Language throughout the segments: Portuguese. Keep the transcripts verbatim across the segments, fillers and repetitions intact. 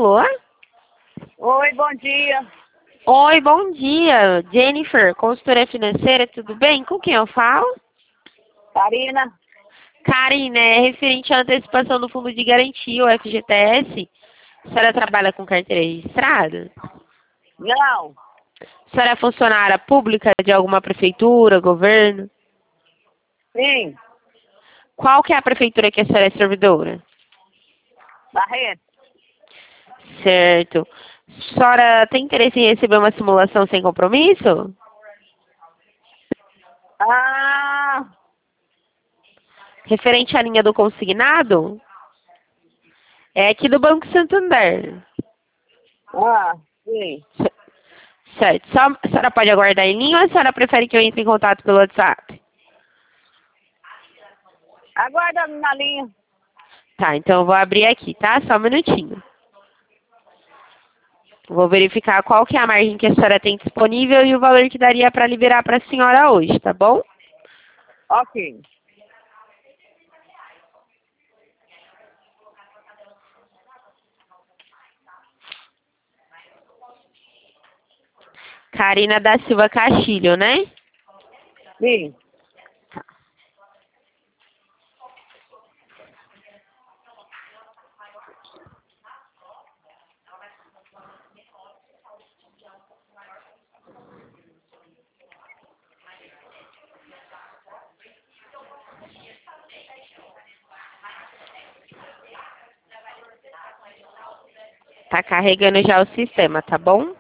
Alô? Oi, bom dia. Oi, bom dia. Jennifer, consultora financeira, tudo bem? Com quem eu falo? Karina? Karina, é referente à antecipação do Fundo de Garantia, o F G T S. A senhora trabalha com carteira registrada? Não. A senhora é funcionária pública de alguma prefeitura, governo? Sim. Qual que é a prefeitura que a senhora é servidora? Barreto? Certo. A senhora tem interesse em receber uma simulação sem compromisso? Ah, Referente à linha do consignado? É aqui do Banco Santander. ah, sim. Certo. Só, a senhora pode aguardar em linha ou a senhora prefere que eu entre em contato pelo WhatsApp? Aguarda na linha. Tá, então eu vou abrir aqui, tá? Só um minutinho. Vou verificar qual que é a margem que a senhora tem disponível e o valor que daria para liberar para a senhora hoje, tá bom? Ok. Karina da Silva Castilho, né? Sim. Tá carregando já o sistema, tá bom?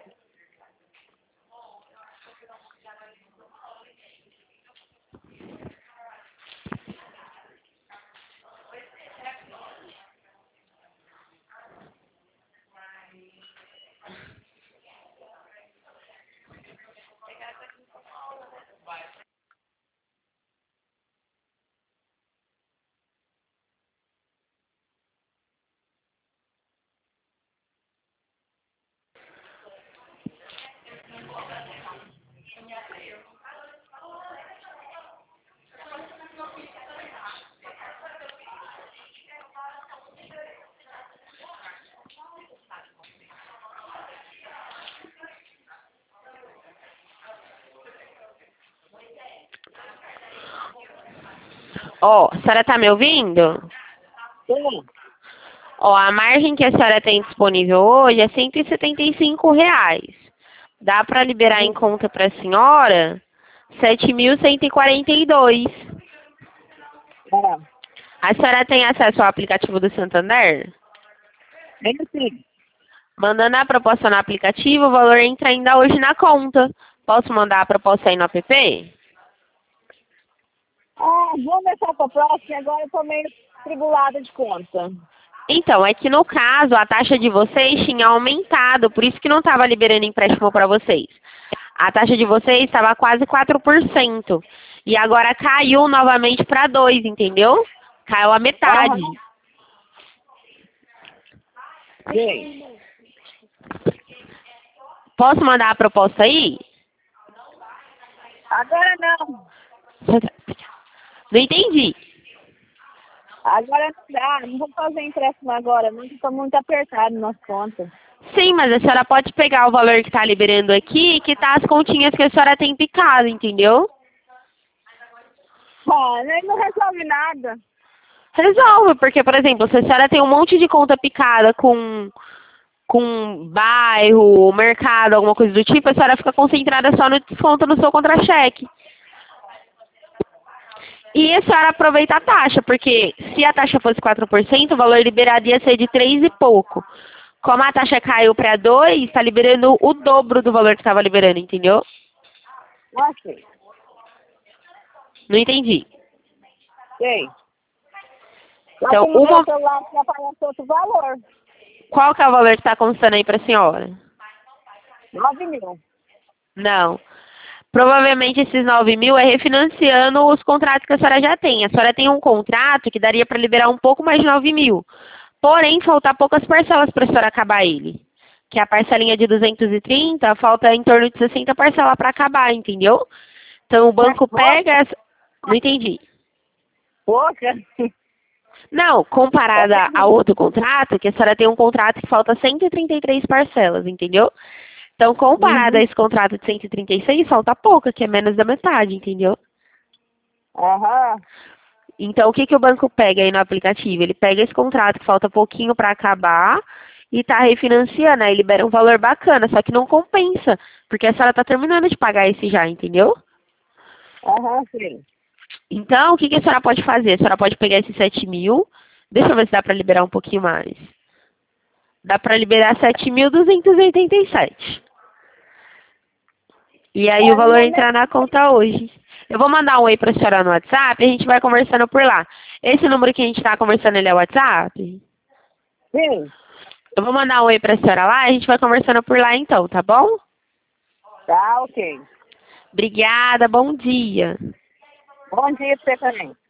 Ó, a senhora tá me ouvindo? Sim. Ó, a margem que a senhora tem disponível hoje é cento e setenta e cinco reais. Dá para liberar em conta para a senhora sete mil cento e quarenta e dois. Ah, A senhora tem acesso ao aplicativo do Santander? bem sim. Mandando a proposta no aplicativo, o valor entra ainda hoje na conta. Posso mandar a proposta aí no app? Ah, vamos deixar para próxima. Agora eu tô meio tribulada de conta. Então, é que no caso, a taxa de vocês tinha aumentado, por isso que não estava liberando empréstimo para vocês. A taxa de vocês estava quase quatro por cento. E agora caiu novamente para dois por cento, entendeu? Caiu a metade. Aham. Sim. Posso mandar a proposta aí? Agora não. Não entendi. Agora não dá. Não vou fazer empréstimo agora. Não estou muito apertado nas contas. Sim, mas a senhora pode pegar o valor que está liberando aqui e quitar as continhas que a senhora tem picado, entendeu? Ah, nem não resolve nada. Resolve, porque, por exemplo, se a senhora tem um monte de conta picada com, com bairro, mercado, alguma coisa do tipo, a senhora fica concentrada só no desconto no seu contra-cheque. E a senhora aproveita a taxa, porque se a taxa fosse quatro por cento, o valor liberado ia ser de três e pouco. Como a taxa caiu para dois, está liberando o dobro do valor que estava liberando, entendeu? Ok. Não entendi. Sei. Só Então, que no meu uma, celular que aparece outro valor. qual que é o valor que está constando aí para a senhora? Nove mil. Não. Provavelmente esses nove mil é refinanciando os contratos que a senhora já tem. A senhora tem um contrato que daria para liberar um pouco mais de nove mil. Porém, falta poucas parcelas para a senhora acabar ele. Que a parcelinha de duzentos e trinta, falta em torno de sessenta parcelas para acabar, entendeu? Então o banco Poxa. pega... essa- Não entendi. Poxa. Não, comparada ao outro contrato, que a senhora tem um contrato que falta cento e trinta e três parcelas, entendeu? Então, comparado a Uhum. esse contrato de cento e trinta e seis, falta pouca, que é menos da metade, entendeu? Aham. Então, o que, que o banco pega aí no aplicativo? Ele pega esse contrato que falta pouquinho para acabar e tá refinanciando, aí libera um valor bacana, só que não compensa, porque a senhora tá terminando de pagar esse já, entendeu? Aham, sim. Então, o que, que a senhora pode fazer? A senhora pode pegar esses sete mil, deixa eu ver se dá para liberar um pouquinho mais. Dá para liberar sete mil duzentos e oitenta e sete. E aí É, o no valor momento, entra na conta hoje. Eu vou mandar um oi pra senhora no WhatsApp e a gente vai conversando por lá. Esse número que a gente tá conversando, ele é o WhatsApp? sim. Eu vou mandar um oi pra senhora lá e a gente vai conversando por lá então, tá bom? Tá, ok. Obrigada, bom dia. Bom dia pra você também.